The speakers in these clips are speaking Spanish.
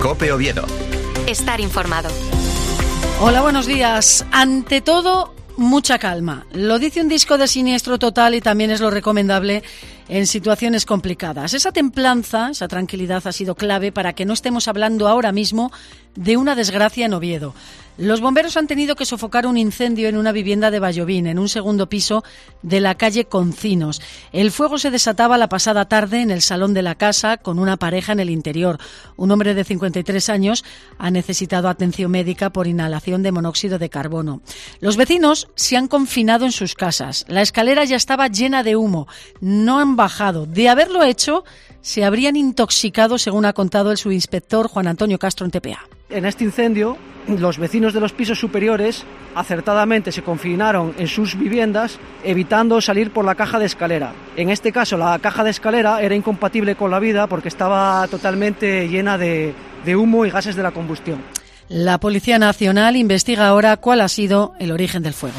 COPE Oviedo. Estar informado. Hola, buenos días. Ante todo, mucha calma. Lo dice un disco de Siniestro Total y también es lo recomendable en situaciones complicadas. Esa templanza, esa tranquilidad ha sido clave para que no estemos hablando ahora mismo de una desgracia en Oviedo. Los bomberos han tenido que sofocar un incendio en una vivienda de Vallovín, en un segundo piso de la calle Concinos. El fuego se desataba la pasada tarde en el salón de la casa con una pareja en el interior. Un hombre de 53 años ha necesitado atención médica por inhalación de monóxido de carbono. Los vecinos se han confinado en sus casas. La escalera ya estaba llena de humo. No han bajado. De haberlo hecho, se habrían intoxicado, según ha contado el subinspector Juan Antonio Castro en TPA. En este incendio, los vecinos de los pisos superiores acertadamente se confinaron en sus viviendas, evitando salir por la caja de escalera. En este caso, la caja de escalera era incompatible con la vida porque estaba totalmente llena de humo y gases de la combustión. La Policía Nacional investiga ahora cuál ha sido el origen del fuego.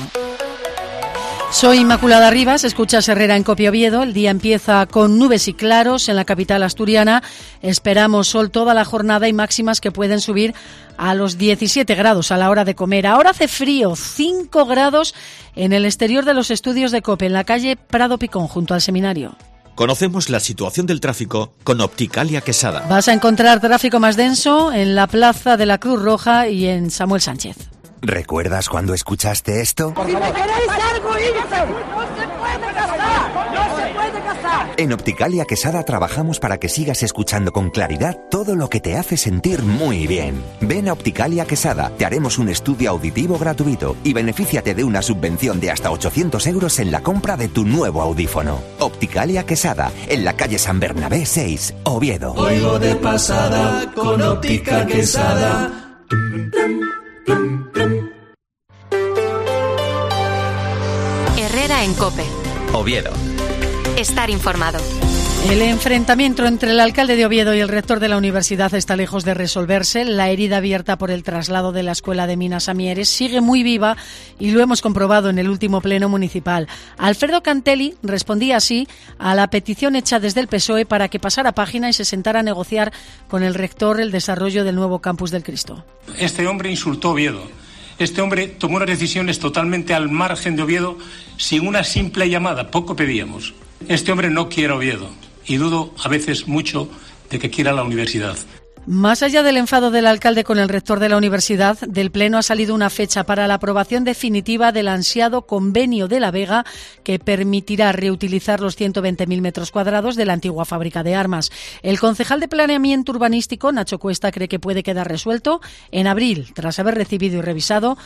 Soy Inmaculada Rivas, escuchas Herrera en COPE Oviedo. El día empieza con nubes y claros en la capital asturiana. Esperamos sol toda la jornada y máximas que pueden subir a los 17 grados a la hora de comer. Ahora hace frío, 5 grados en el exterior de los estudios de COPE, en la calle Prado Picón, junto al seminario. Conocemos la situación del tráfico con Opticalia Quesada. Vas a encontrar tráfico más denso en la plaza de la Cruz Roja y en Samuel Sánchez. ¿Recuerdas cuando escuchaste esto? ¡Si me queréis algo, irse! ¡No se puede casar! ¡No se puede casar! En Opticalia Quesada trabajamos para que sigas escuchando con claridad todo lo que te hace sentir muy bien. Ven a Opticalia Quesada, te haremos un estudio auditivo gratuito y benefíciate de una subvención de hasta 800 euros en la compra de tu nuevo audífono. Opticalia Quesada, en la calle San Bernabé 6, Oviedo. Oigo de pasada con Óptica Quesada. Herrera en COPE. Oviedo. Estar informado. El enfrentamiento entre el alcalde de Oviedo y el rector de la universidad está lejos de resolverse. La herida abierta por el traslado de la Escuela de Minas a Mieres sigue muy viva y lo hemos comprobado en el último pleno municipal. Alfredo Cantelli respondía así a la petición hecha desde el PSOE para que pasara página y se sentara a negociar con el rector el desarrollo del nuevo campus del Cristo. Este hombre insultó a Oviedo. Este hombre tomó unas decisiones totalmente al margen de Oviedo sin una simple llamada. Poco pedíamos. Este hombre no quiere Oviedo y dudo a veces mucho de que quiera la universidad. Más allá del enfado del alcalde con el rector de la universidad, del Pleno ha salido una fecha para la aprobación definitiva del ansiado convenio de La Vega que permitirá reutilizar los 120.000 metros cuadrados de la antigua fábrica de armas. El concejal de Planeamiento Urbanístico, Nacho Cuesta, cree que puede quedar resuelto en abril, tras haber recibido y revisado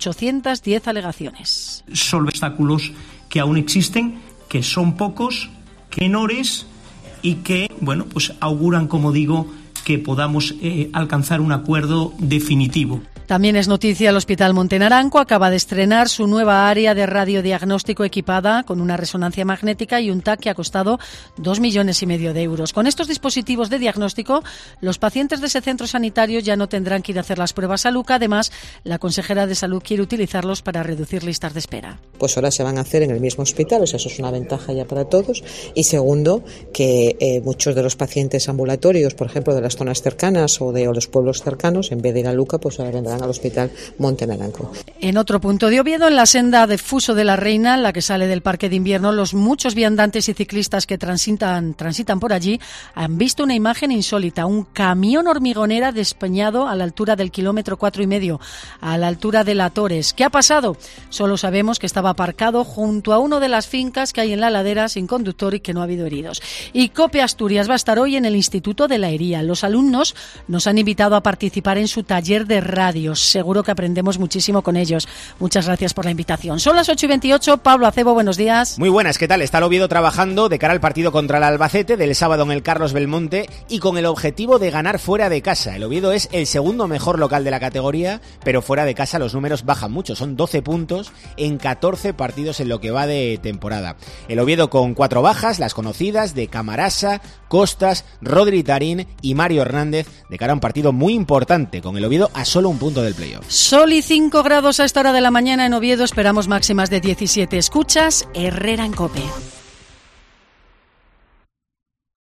810 alegaciones. Son obstáculos que aún existen, que son pocos, menores y que, bueno, pues auguran, como digo, que podamos alcanzar un acuerdo definitivo. También es noticia el Hospital Montenaranco. Acaba de estrenar su nueva área de radiodiagnóstico equipada con una resonancia magnética y un TAC que ha costado 2,5 millones de euros. Con estos dispositivos de diagnóstico, los pacientes de ese centro sanitario ya no tendrán que ir a hacer las pruebas a Luca. Además, la consejera de Salud quiere utilizarlos para reducir listas de espera. Pues ahora se van a hacer en el mismo hospital, o sea, eso es una ventaja ya para todos. Y segundo, que muchos de los pacientes ambulatorios, por ejemplo, de las zonas cercanas o de los pueblos cercanos, en vez de ir a Luca, pues ahora vendrán al Hospital Montenaranco. En otro punto de Oviedo, en la senda de Fuso de la Reina, la que sale del Parque de Invierno, los muchos viandantes y ciclistas que transitan por allí han visto una imagen insólita, un camión hormigonera despeñado a la altura del kilómetro 4,5, a la altura de La Torres. ¿Qué ha pasado? Solo sabemos que estaba aparcado junto a una de las fincas que hay en la ladera sin conductor y que no ha habido heridos. Y COPE Asturias va a estar hoy en el Instituto de la Hería. Los alumnos nos han invitado a participar en su taller de radio. Seguro que aprendemos muchísimo con ellos. Muchas gracias por la invitación. Son las 8:28. Pablo Acebo, buenos días. Muy buenas, ¿qué tal? Está el Oviedo trabajando de cara al partido contra el Albacete del sábado en el Carlos Belmonte y con el objetivo de ganar fuera de casa. El Oviedo es el segundo mejor local de la categoría, pero fuera de casa los números bajan mucho. Son 12 puntos en 14 partidos en lo que va de temporada. El Oviedo con 4 bajas, las conocidas de Camarasa, Costas, Rodri Tarín y Mario Hernández, de cara a un partido muy importante con el Oviedo a solo un punto del playoff. Sol y 5 grados a esta hora de la mañana en Oviedo. Esperamos máximas de 17. Escuchas Herrera en COPE.